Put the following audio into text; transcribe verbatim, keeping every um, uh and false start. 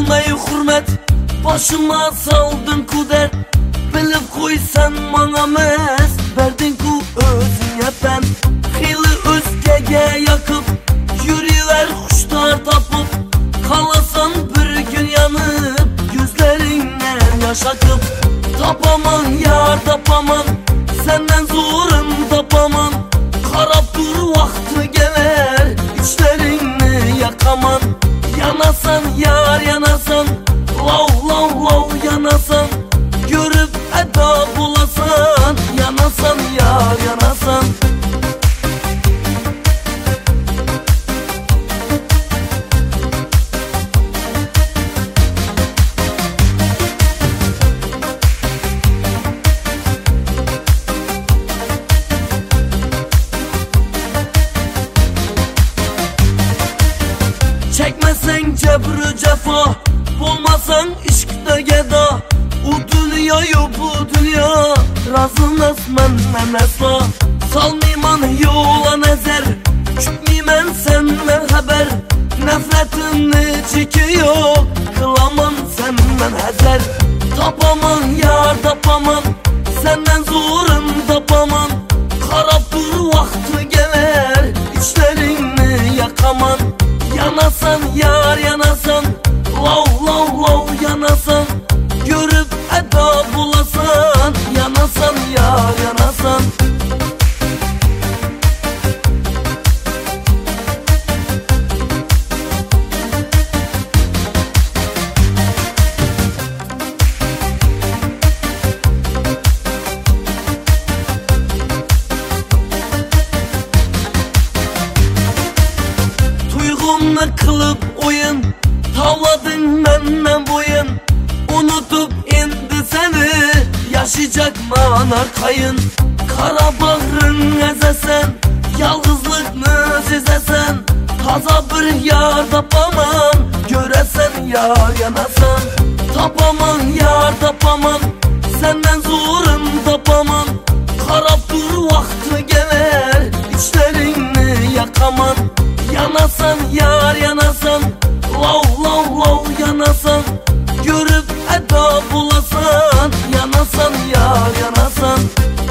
qilmay hurmat, boshima solding kudret. Bilib qo'ysan menga emas, berding-ku o'zingga tan. Xili o'zgaga yoqib, yuraver xushtor topib, qolasan bir kun yanib, ko'zlaringdan yosh oqib. Topaman yar topaman, senden zo'rin topaman. Qarab tur vaqti kelar, ichlaringni yoqaman. Yanasan yar yanasan, lov lov lov yanasan. Görüp eda bulasan, yanasan yar yanasan. Çekmesen cebru cefa, bulmasan ishqda gado. U dunyoyu bu dunyo, razımas menden asla. Salmayman yo'la nazar, kutmayman senden haber. Nefretimni chekiyor, kılaman senden hazar. Topaman yar topaman, senden zo'rin topaman. Qarab tur vaqti kelar, ichlaringni yoqaman. Yanasan yar yanasan, lov lov lov yanasan. Görüp eda bulasan, yanasan yar yanasan. Tuyg'umni qilib o'yin, tavlading menden bo'yin. Unutup endi seni, yaşayacakman arkayın. Kara bağrın ezesen, yalgızlıkni sezesen. Taza bir yar tapaman, göresen yar yanasan. Tapaman yar tapaman, senden zo'rin tapaman. Qarab tur vaqti kelar, ichlaringni yoqaman. Yanasan yar yanasan, lov lov lov yanasan. Görüp eda bulasan, yanasan yar yanasan.